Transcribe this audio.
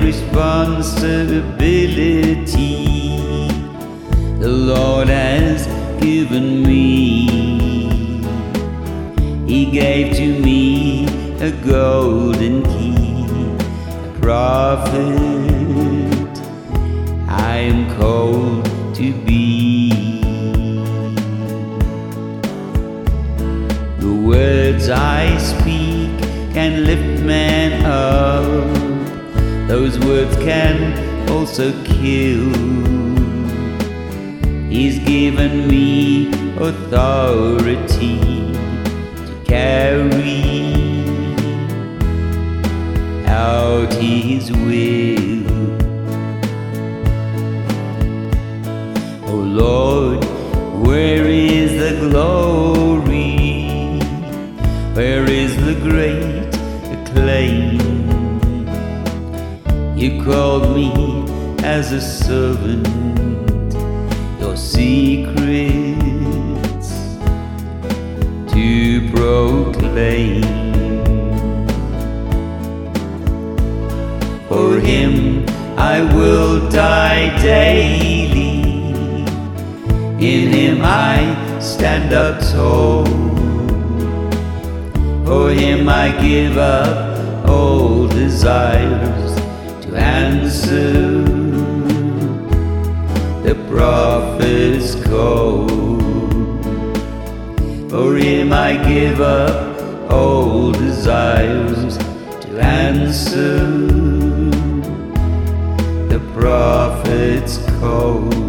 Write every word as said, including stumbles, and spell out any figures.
responsibility the Lord has given me. He gave to me a golden key, a prophet I am called to be. The words I speak can lift man up, those words can also kill. He's given me authority to carry out His will. Oh Lord, where is the glory? Where is the great acclaim? You called me as a servant, your secrets to proclaim. For Him I will die daily, in Him I stand up tall. For Him I give up all desires to answer the prophet's call. For Him I give up all desires to answer the prophet's call.